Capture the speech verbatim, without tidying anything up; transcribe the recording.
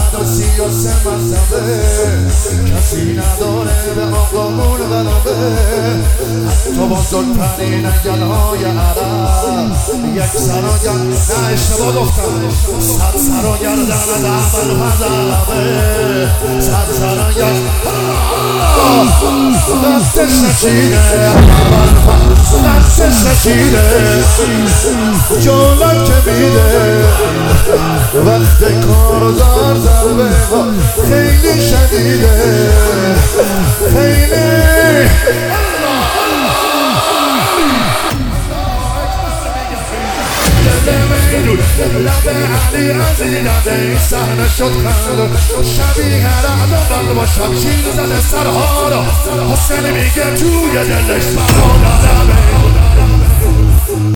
صد و سی و سه مرتبه کسی نداره به آقامون غلبه حتی با زلطنین گلهای عرب یک سر و گردن نه اشتباه گفتم صد سر و گردن از اول پدرمه صد سر و گردن دستش نشیده دستش نشیده جولان که میده وقت کار دار ضربه خیلی شدیده خیلی لبه علی عزیزی نده این صحنه شد خنده شبیه رعد با شمشیر زده سرها را حسین میگه توی دلش فرا ندمه